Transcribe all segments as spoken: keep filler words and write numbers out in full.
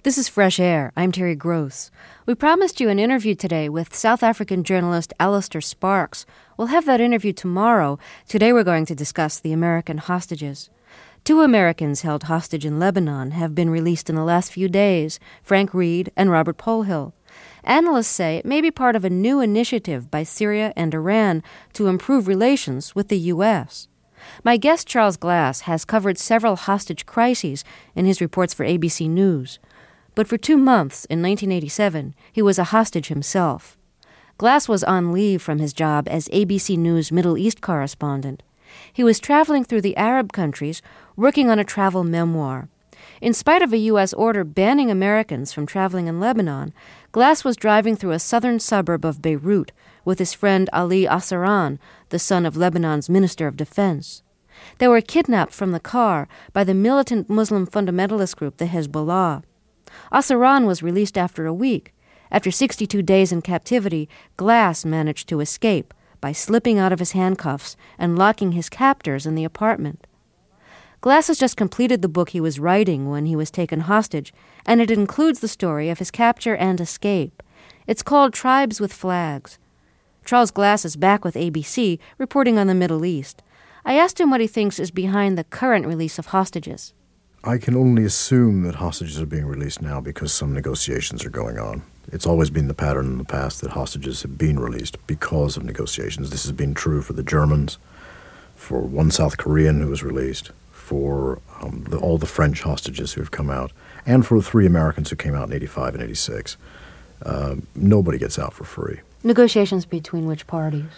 This is Fresh Air. I'm Terry Gross. We promised you an interview today with South African journalist Alistair Sparks. We'll have that interview tomorrow. Today we're going to discuss the American hostages. Two Americans held hostage in Lebanon have been released in the last few days, Frank Reed and Robert Polhill. Analysts say it may be part of a new initiative by Syria and Iran to improve relations with the U S. My guest, Charles Glass, has covered several hostage crises in his reports for A B C News. But for two months in nineteen eighty-seven, he was a hostage himself. Glass was on leave from his job as A B C News Middle East correspondent. He was traveling through the Arab countries, working on a travel memoir. In spite of a U S order banning Americans from traveling in Lebanon, Glass was driving through a southern suburb of Beirut with his friend Ali Assaran, the son of Lebanon's Minister of Defense. They were kidnapped from the car by the militant Muslim fundamentalist group, the Hezbollah. Assaran was released after a week. After sixty-two days in captivity, Glass managed to escape by slipping out of his handcuffs and locking his captors in the apartment. Glass has just completed the book he was writing when he was taken hostage, and it includes the story of his capture and escape. It's called Tribes with Flags. Charles Glass is back with A B C, reporting on the Middle East. I asked him what he thinks is behind the current release of hostages. I can only assume that hostages are being released now because some negotiations are going on. It's always been the pattern in the past that hostages have been released because of negotiations. This has been true for the Germans, for one South Korean who was released, for um, the, all the French hostages who have come out, and for three Americans who came out in eighty-five and eighty-six. Uh, nobody gets out for free. Negotiations between which parties?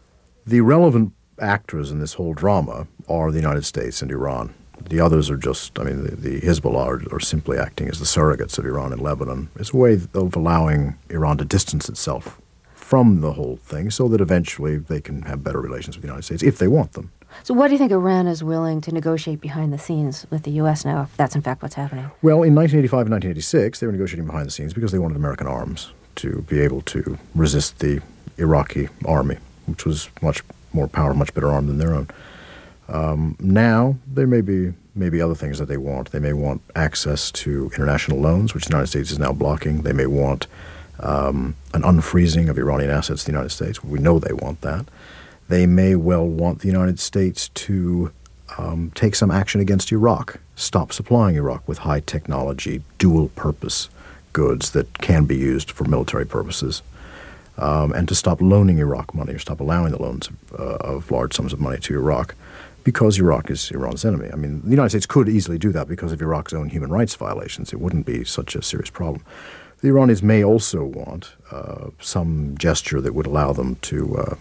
The relevant actors in this whole drama are the United States and Iran. The others are just, I mean, the, the Hezbollah are, are simply acting as the surrogates of Iran and Lebanon. It's a way of allowing Iran to distance itself from the whole thing so that eventually they can have better relations with the United States, if they want them. So what do you think Iran is willing to negotiate behind the scenes with the U S now, if that's in fact what's happening? Well, in nineteen eighty-five and nineteen eighty-six, they were negotiating behind the scenes because they wanted American arms to be able to resist the Iraqi army, which was much more powerful, much better armed than their own. Um, now, there may be maybe other things that they want. They may want access to international loans, which the United States is now blocking. They may want um, an unfreezing of Iranian assets to the United States. We know they want that. They may well want the United States to um, take some action against Iraq, stop supplying Iraq with high-technology, dual-purpose goods that can be used for military purposes, um, and to stop loaning Iraq money or stop allowing the loans of, uh, of large sums of money to Iraq, because Iraq is Iran's enemy. I mean, the United States could easily do that because of Iraq's own human rights violations. It wouldn't be such a serious problem. The Iranians may also want uh, some gesture that would allow them to uh,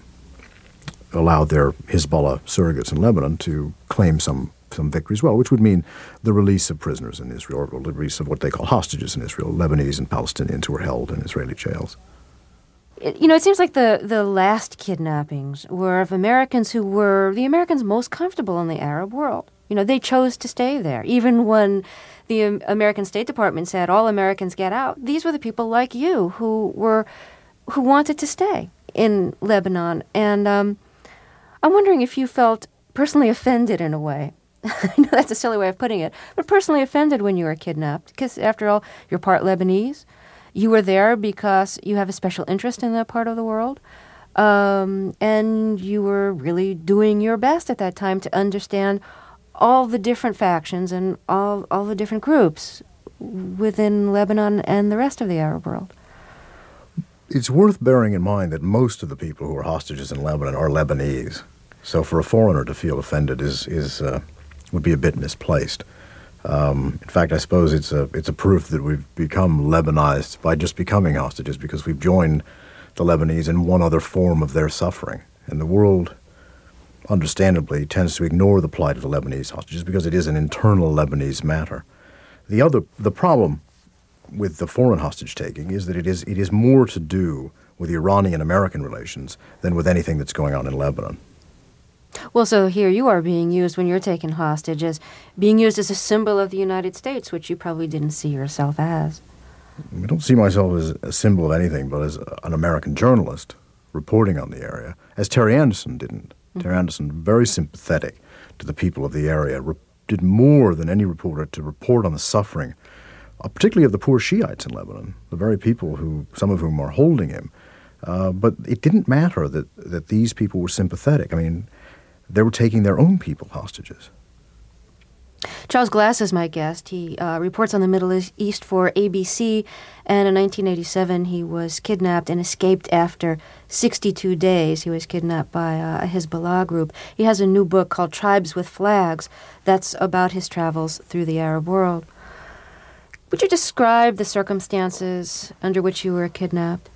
allow their Hezbollah surrogates in Lebanon to claim some some victory as well, which would mean the release of prisoners in Israel, or the release of what they call hostages in Israel, Lebanese and Palestinians who were held in Israeli jails. You know, it seems like the, the last kidnappings were of Americans who were the Americans most comfortable in the Arab world. You know, they chose to stay there. Even when the um, American State Department said all Americans get out, these were the people like you who were who wanted to stay in Lebanon. And um, I'm wondering if you felt personally offended in a way. I know that's a silly way of putting it, but personally offended when you were kidnapped, because after all, you're part Lebanese. You were there because you have a special interest in that part of the world, um, and you were really doing your best at that time to understand all the different factions and all, all the different groups within Lebanon and the rest of the Arab world. It's worth bearing in mind that most of the people who are hostages in Lebanon are Lebanese. So for a foreigner to feel offended is, is uh, would be a bit misplaced. Um, in fact, I suppose it's a it's a proof that we've become Lebanized by just becoming hostages, because we've joined the Lebanese in one other form of their suffering. And the world, understandably, tends to ignore the plight of the Lebanese hostages because it is an internal Lebanese matter. The other the problem with the foreign hostage taking is that it is it is more to do with Iranian-American relations than with anything that's going on in Lebanon. Well, so here you are being used when you're taken hostage as being used as a symbol of the United States, which you probably didn't see yourself as. I don't see myself as a symbol of anything, but as an American journalist reporting on the area, as Terry Anderson didn't. Mm-hmm. Terry Anderson, very sympathetic to the people of the area, re- did more than any reporter to report on the suffering uh, particularly of the poor Shiites in Lebanon, the very people who, some of whom are holding him. Uh, but it didn't matter that, that these people were sympathetic. I mean, they were taking their own people hostages. Charles Glass is my guest. He uh, reports on the Middle East for A B C, and in nineteen eighty-seven he was kidnapped and escaped after sixty-two days. He was kidnapped by uh, a Hezbollah group. He has a new book called Tribes with Flags that's about his travels through the Arab world. Would you describe the circumstances under which you were kidnapped?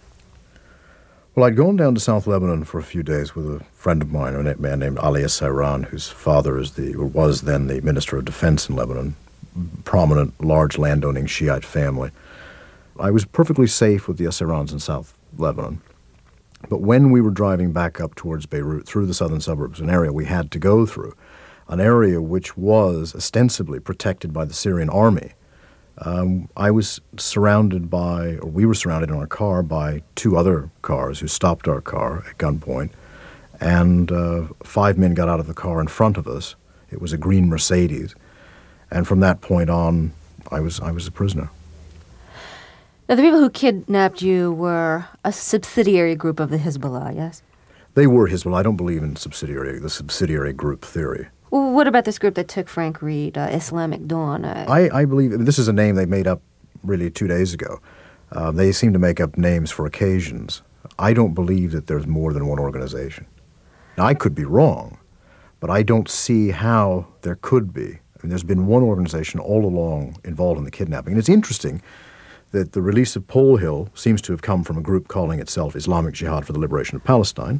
Well, I'd gone down to South Lebanon for a few days with a friend of mine, a man named Ali Sayran, whose father is the, or was then the Minister of Defense in Lebanon, prominent, large landowning Shiite family. I was perfectly safe with the Sayrans in South Lebanon. But when we were driving back up towards Beirut through the southern suburbs, an area we had to go through, an area which was ostensibly protected by the Syrian army, Um, I was surrounded by, or we were surrounded in our car by two other cars who stopped our car at gunpoint, and uh, five men got out of the car in front of us. It was a green Mercedes, and from that point on, I was I was a prisoner. Now, the people who kidnapped you were a subsidiary group of the Hezbollah, yes? They were Hezbollah. I don't believe in subsidiary, the subsidiary group theory. Well, what about this group that took Frank Reed, uh, Islamic Dawn? Uh, I, I believe, this is a name they made up really two days ago. Uh, they seem to make up names for occasions. I don't believe that there's more than one organization. Now, I could be wrong, but I don't see how there could be. I mean, there's been one organization all along involved in the kidnapping. And it's interesting that the release of Polhill seems to have come from a group calling itself Islamic Jihad for the Liberation of Palestine,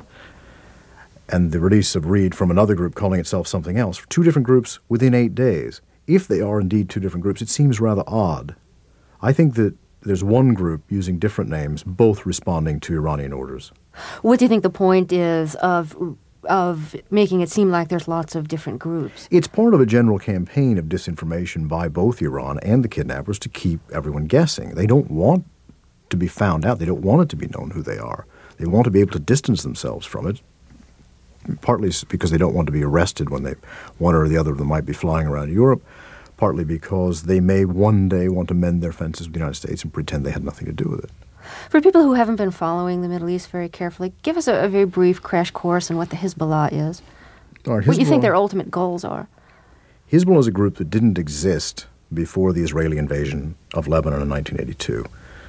and the release of Reed from another group calling itself something else. Two different groups within eight days. If they are indeed two different groups, it seems rather odd. I think that there's one group using different names, both responding to Iranian orders. What do you think the point is of of making it seem like there's lots of different groups? It's part of a general campaign of disinformation by both Iran and the kidnappers to keep everyone guessing. They don't want to be found out. They don't want it to be known who they are. They want to be able to distance themselves from it, partly because they don't want to be arrested when they, one or the other of them might be flying around Europe, partly because they may one day want to mend their fences with the United States and pretend they had nothing to do with it. For people who haven't been following the Middle East very carefully, give us a, a very brief crash course on what the Hezbollah is. All right, what do you think their ultimate goals are? Hezbollah is a group that didn't exist before the Israeli invasion of Lebanon in nineteen eighty-two.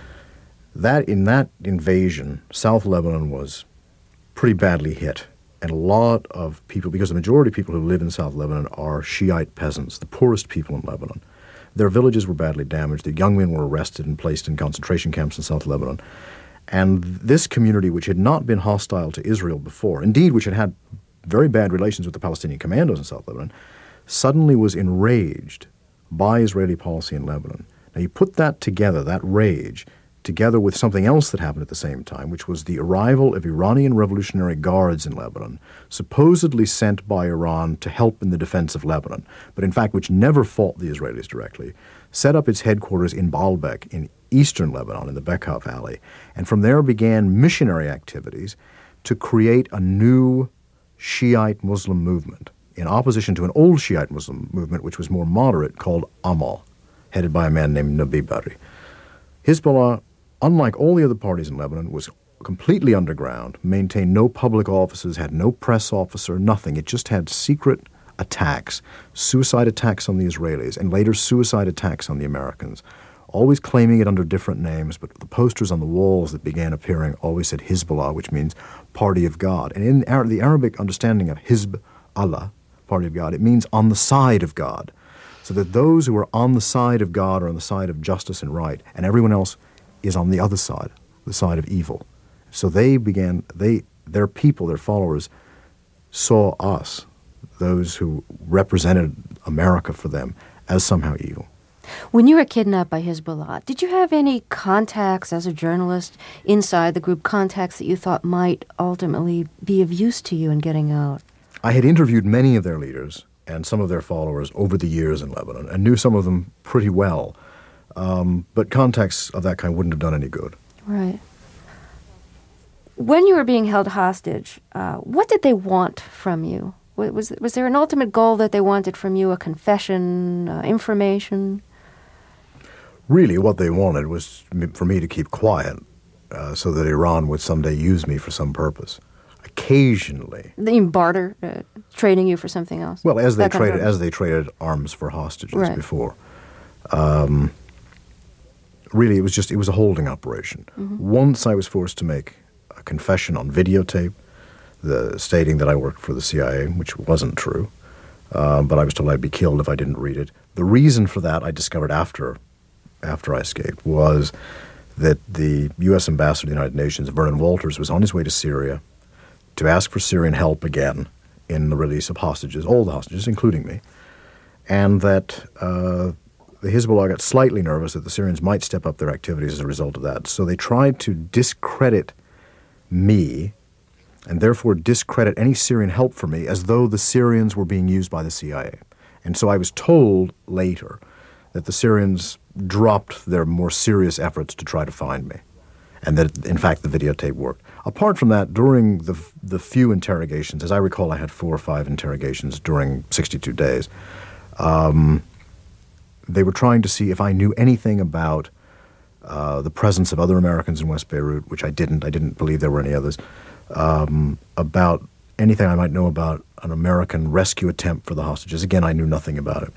That, in that invasion, South Lebanon was pretty badly hit. And a lot of people, because the majority of people who live in South Lebanon are Shiite peasants, the poorest people in Lebanon. Their villages were badly damaged. The young men were arrested and placed in concentration camps in South Lebanon. And this community, which had not been hostile to Israel before, indeed which had had very bad relations with the Palestinian commandos in South Lebanon, suddenly was enraged by Israeli policy in Lebanon. Now you put that together, that rage, together with something else that happened at the same time, which was the arrival of Iranian Revolutionary Guards in Lebanon, supposedly sent by Iran to help in the defense of Lebanon, but in fact which never fought the Israelis directly, set up its headquarters in Baalbek in eastern Lebanon, in the Bekaa Valley, and from there began missionary activities to create a new Shiite Muslim movement in opposition to an old Shiite Muslim movement which was more moderate called Amal, headed by a man named Nabi Berri. Hezbollah, unlike all the other parties in Lebanon, was completely underground, maintained no public offices, had no press officer, nothing. It just had secret attacks, suicide attacks on the Israelis, and later suicide attacks on the Americans, always claiming it under different names, but the posters on the walls that began appearing always said Hezbollah, which means Party of God. And in the Arabic understanding of Hizb Allah, Party of God, it means on the side of God. So that those who are on the side of God are on the side of justice and right, and everyone else is on the other side, the side of evil. So they began, they, their people, their followers, saw us, those who represented America for them, as somehow evil. When you were kidnapped by Hezbollah, did you have any contacts as a journalist inside the group, contacts that you thought might ultimately be of use to you in getting out? I had interviewed many of their leaders and some of their followers over the years in Lebanon and knew some of them pretty well. Um, but contacts of that kind wouldn't have done any good. Right. When you were being held hostage, uh, what did they want from you? Was, was there an ultimate goal that they wanted from you, a confession, uh, information? Really, what they wanted was m- for me to keep quiet uh, so that Iran would someday use me for some purpose. Occasionally. They barter, uh, trading you for something else. Well, as they That kind of traded purpose. as they traded arms for hostages Right. before. Um, really, it was just it was a holding operation. Once I was forced to make a confession on videotape, the stating that I worked for the C I A, which wasn't true, uh, but I was told I'd be killed if I didn't read it. The reason for that, I discovered after after I escaped, was that the U S ambassador to the United Nations, Vernon Walters, was on his way to Syria to ask for Syrian help again in the release of hostages, all the hostages, including me, and that uh, the Hezbollah got slightly nervous that the Syrians might step up their activities as a result of that. So they tried to discredit me and therefore discredit any Syrian help for me as though the Syrians were being used by the C I A. And so I was told later that the Syrians dropped their more serious efforts to try to find me, and that, in fact, the videotape worked. Apart from that, during the the few interrogations, as I recall, I had four or five interrogations during sixty-two days, um, they were trying to see if I knew anything about uh, the presence of other Americans in West Beirut, which I didn't. I didn't believe there were any others. Um, about anything I might know about an American rescue attempt for the hostages. Again, I knew nothing about it.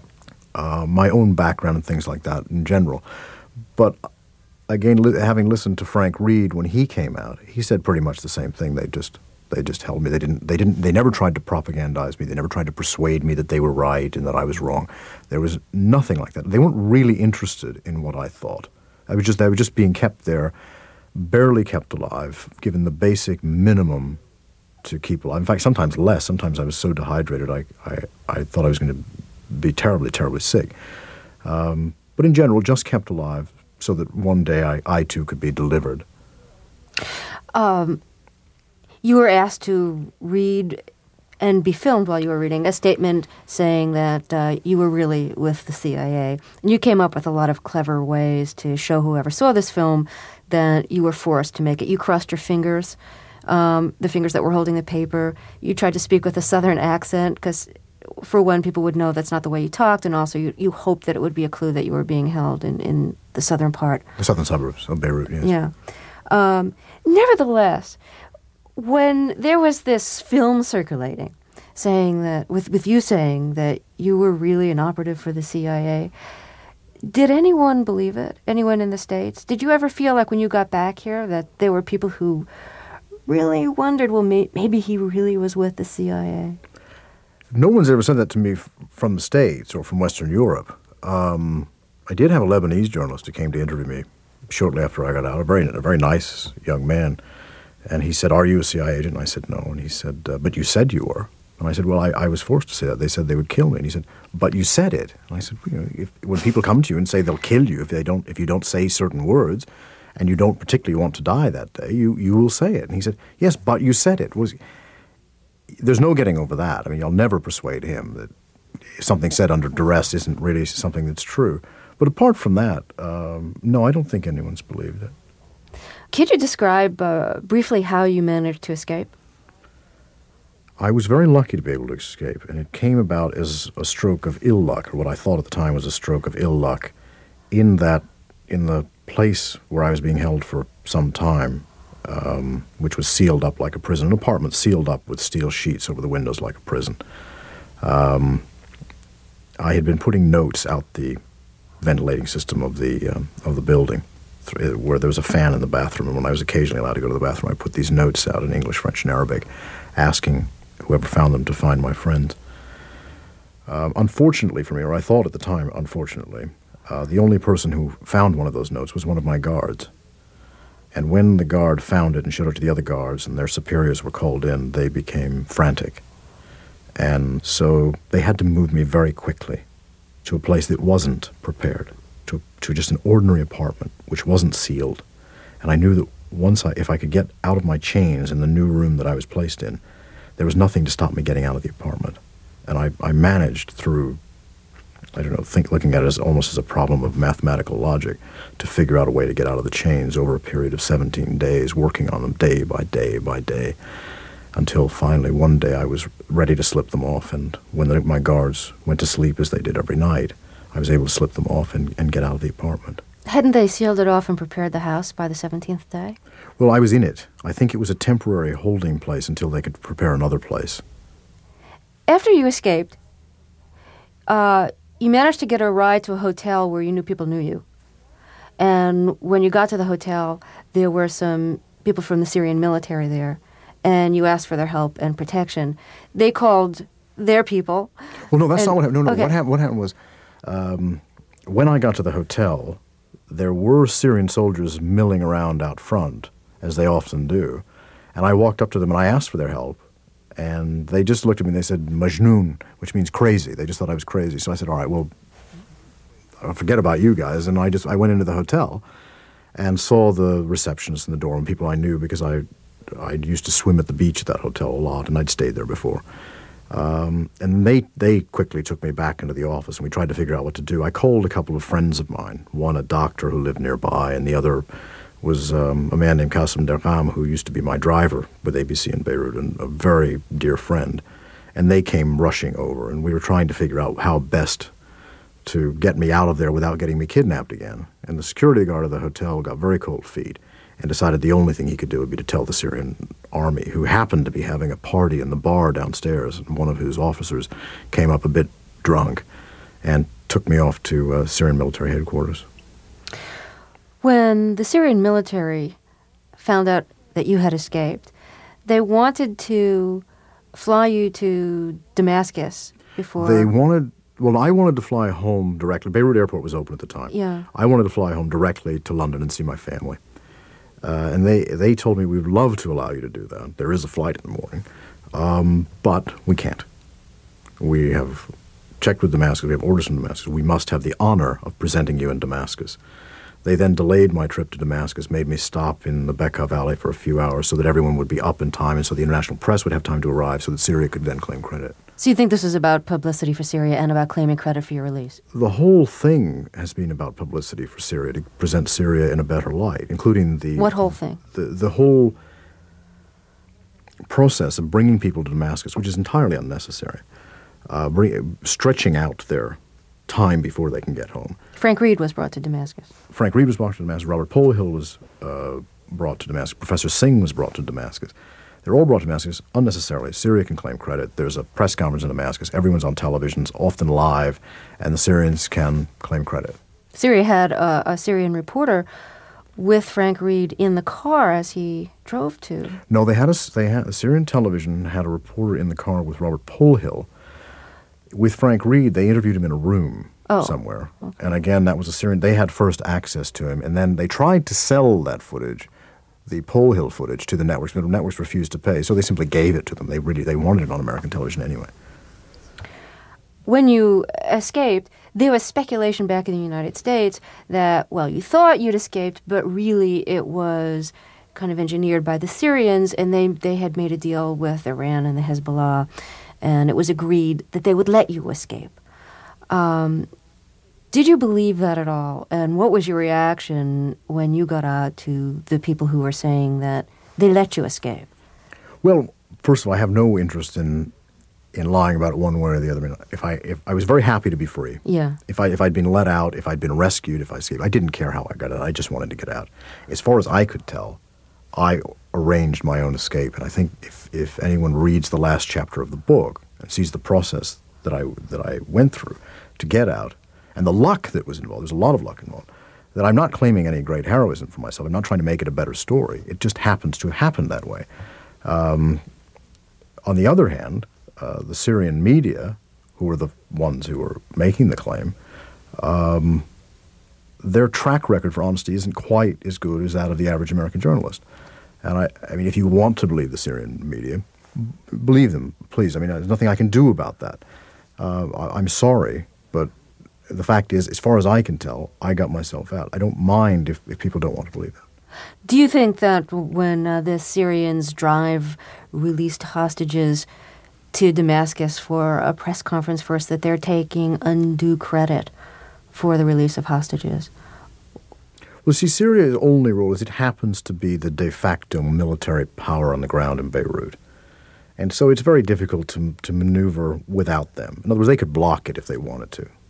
Uh, my own background and things like that in general. But again, li- having listened to Frank Reed when he came out, he said pretty much the same thing. They just they just held me. They didn't. They didn't. They never tried to propagandize me. They never tried to persuade me that they were right and that I was wrong. There was nothing like that. They weren't really interested in what I thought. I was just. I was just being kept there, barely kept alive, given the basic minimum to keep alive. In fact, sometimes less. Sometimes I was so dehydrated, I I, I thought I was going to be terribly, terribly sick. Um, but in general, just kept alive so that one day I, I too could be delivered. Um, you were asked to read and be filmed while you were reading a statement saying that uh, you were really with the C I A. And you came up with a lot of clever ways to show whoever saw this film that you were forced to make it. You crossed your fingers, um, the fingers that were holding the paper. You tried to speak with a Southern accent because, for one, people would know that's not the way you talked, and also you, you hoped that it would be a clue that you were being held in, in the southern part. The southern suburbs of Beirut, yes. Yeah. Um, nevertheless, when there was this film circulating saying that, with, with you saying that you were really an operative for the C I A, did anyone believe it? Anyone in the States? Did you ever feel like when you got back here that there were people who really wondered, well, may, maybe he really was with the C I A? No one's ever said that to me f- from the States or from Western Europe. Um, I did have a Lebanese journalist who came to interview me shortly after I got out, a very, a very nice young man. And he said, "Are you a C I A agent?" And I said, "No." And he said, uh, "But you said you were." And I said, "Well, I, I was forced to say that. They said they would kill me." And he said, "But you said it." And I said, well, you know, if, when people come to you and say they'll kill you if they don't, if you don't say certain words, and you don't particularly want to die that day, you, you will say it. And he said, "Yes, but you said it." Was There's no getting over that. I mean, you'll never persuade him that something said under duress isn't really something that's true. But apart from that, um, no, I don't think anyone's believed it. Could you describe uh, briefly how you managed to escape? I was very lucky to be able to escape, and it came about as a stroke of ill luck, or what I thought at the time was a stroke of ill luck, in that in the place where I was being held for some time, um, which was sealed up like a prison, an apartment sealed up with steel sheets over the windows like a prison. Um, I had been putting notes out the ventilating system of the um, of the building, th- where there was a fan in the bathroom, and when I was occasionally allowed to go to the bathroom, I put these notes out in English, French, and Arabic, asking whoever found them to find my friends. Um, unfortunately for me, or I thought at the time, unfortunately, uh, the only person who found one of those notes was one of my guards. And when the guard found it and showed it to the other guards and their superiors were called in, they became frantic. And so they had to move me very quickly to a place that wasn't prepared, to, to just an ordinary apartment, which wasn't sealed. And I knew that once I, if I could get out of my chains in the new room that I was placed in, there was nothing to stop me getting out of the apartment. And I, I managed through, I don't know, think looking at it as almost as a problem of mathematical logic, to figure out a way to get out of the chains over a period of seventeen days, working on them day by day by day, until finally one day I was ready to slip them off. And when the, my guards went to sleep, as they did every night, I was able to slip them off and, and get out of the apartment. Hadn't they sealed it off and prepared the house by the seventeenth day? Well, I was in it. I think it was a temporary holding place until they could prepare another place. After you escaped, uh, you managed to get a ride to a hotel where you knew people knew you. And when you got to the hotel, there were some people from the Syrian military there, and you asked for their help and protection. They called their people. Well, no, that's and, not what happened. No, no, okay. what happened, what happened was um, when I got to the hotel, there were Syrian soldiers milling around out front, as they often do. And I walked up to them and I asked for their help. And they just looked at me and they said, Majnoon, which means crazy. They just thought I was crazy. So I said, all right, well, I'll forget about you guys. And I just I went into the hotel and saw the receptionist in the door and people I knew because I I used to swim at the beach at that hotel a lot and I'd stayed there before. Um, and they, they quickly took me back into the office and we tried to figure out what to do. I called a couple of friends of mine, one a doctor who lived nearby and the other was um, a man named Qasim Dergham who used to be my driver with A B C in Beirut and a very dear friend. And they came rushing over and we were trying to figure out how best to get me out of there without getting me kidnapped again. And the security guard of the hotel got very cold feet and decided the only thing he could do would be to tell the Syrian army, who happened to be having a party in the bar downstairs, and one of whose officers came up a bit drunk and took me off to uh, Syrian military headquarters. When the Syrian military found out that you had escaped, they wanted to fly you to Damascus before... They wanted... Well, I wanted to fly home directly. Beirut Airport was open at the time. Yeah. I wanted to fly home directly to London and see my family. Uh, and they, they told me, we would love to allow you to do that. There is a flight in the morning. Um, but we can't. We have checked with Damascus. We have orders from Damascus. We must have the honor of presenting you in Damascus. They then delayed my trip to Damascus, made me stop in the Bekaa Valley for a few hours so that everyone would be up in time and so the international press would have time to arrive so that Syria could then claim credit. So you think this is about publicity for Syria and about claiming credit for your release? The whole thing has been about publicity for Syria, to present Syria in a better light, including the... What whole thing? The, the whole process of bringing people to Damascus, which is entirely unnecessary, uh, bring, stretching out their time before they can get home. Frank Reed was brought to Damascus. Frank Reed was brought to Damascus. Robert Polhill was uh, brought to Damascus. Professor Singh was brought to Damascus. They're all brought to Damascus unnecessarily. Syria can claim credit. There's a press conference in Damascus. Everyone's on television, it's often live, and the Syrians can claim credit. Syria had a, a Syrian reporter with Frank Reed in the car as he drove to. No, they had a, they had, Syrian television had a reporter in the car with Robert Polhill. With Frank Reed, they interviewed him in a room oh, somewhere. Okay. And again, that was a Syrian. They had first access to him, and then they tried to sell that footage, the Polhill footage, to the networks, but the networks refused to pay, so they simply gave it to them. They really they wanted it on American television anyway. When you escaped, there was speculation back in the United States that, well, you thought you'd escaped, but really it was kind of engineered by the Syrians, and they, they had made a deal with Iran and the Hezbollah, and it was agreed that they would let you escape. Um, did you believe that at all? And what was your reaction when you got out to the people who were saying that they let you escape? Well, first of all, I have no interest in in lying about it one way or the other. If I if I was very happy to be free. Yeah. If I if I'd been let out, if I'd been rescued, if I escaped, I didn't care how I got out. I just wanted to get out. As far as I could tell, I arranged my own escape. And I think if if anyone reads the last chapter of the book and sees the process that I that I went through to get out, and the luck that was involved, there's a lot of luck involved, that I'm not claiming any great heroism for myself. I'm not trying to make it a better story. It just happens to have happened that way. Um, on the other hand, uh, the Syrian media, who were the ones who were making the claim, um, their track record for honesty isn't quite as good as that of the average American journalist. And I, I mean, if you want to believe the Syrian media, b- believe them, please. I mean, there's nothing I can do about that. Uh, I, I'm sorry, but the fact is, as far as I can tell, I got myself out. I don't mind if, if people don't want to believe that. Do you think that when uh, the Syrians drive released hostages to Damascus for a press conference first, that they're taking undue credit for the release of hostages? Well, see, Syria's only role is it happens to be the de facto military power on the ground in Beirut. And so it's very difficult to to maneuver without them. In other words, they could block it if they wanted to.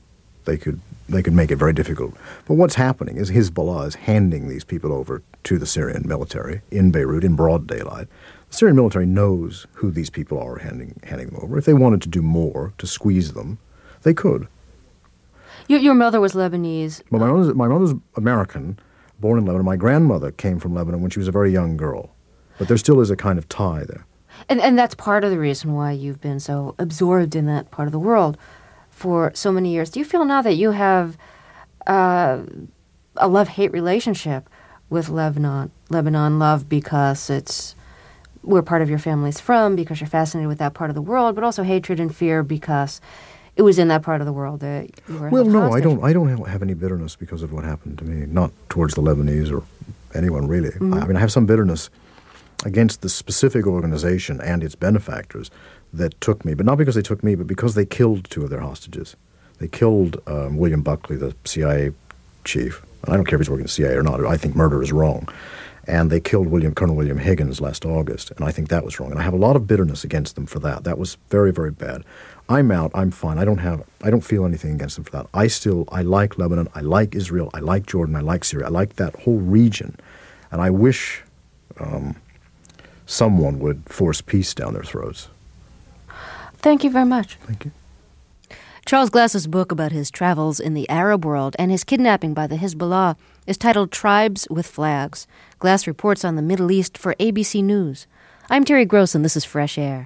they could they could make it very difficult. But what's happening is Hezbollah is handing these people over to the Syrian military in Beirut in broad daylight. The Syrian military knows who these people are handing handing them over. If they wanted to do more to squeeze them, they could. Your, your mother was Lebanese. Well, my mother's, my mother's American, born in Lebanon. My grandmother came from Lebanon when she was a very young girl. But there still is a kind of tie there. And and that's part of the reason why you've been so absorbed in that part of the world for so many years. Do you feel now that you have uh, a love-hate relationship with Lebanon? Lebanon love because it's where part of your family's from, because you're fascinated with that part of the world, but also hatred and fear because it was in that part of the world that you were Well, held no, hostage. I don't. I don't have any bitterness because of what happened to me. Not towards the Lebanese or anyone really. Mm-hmm. I mean, I have some bitterness against the specific organization and its benefactors that took me, but not because they took me, but because they killed two of their hostages. They killed um, William Buckley, the C I A chief. And I don't care if he's working at the C I A or not. I think murder is wrong. And they killed William Colonel William Higgins last August, and I think that was wrong. And I have a lot of bitterness against them for that. That was very, very bad. I'm out. I'm fine. I don't have. I don't feel anything against them for that. I still. I like Lebanon. I like Israel. I like Jordan. I like Syria. I like that whole region, and I wish um, someone would force peace down their throats. Thank you very much. Thank you. Charles Glass's book about his travels in the Arab world and his kidnapping by the Hezbollah is titled Tribes with Flags. Glass reports on the Middle East for A B C News. I'm Terry Gross, and this is Fresh Air.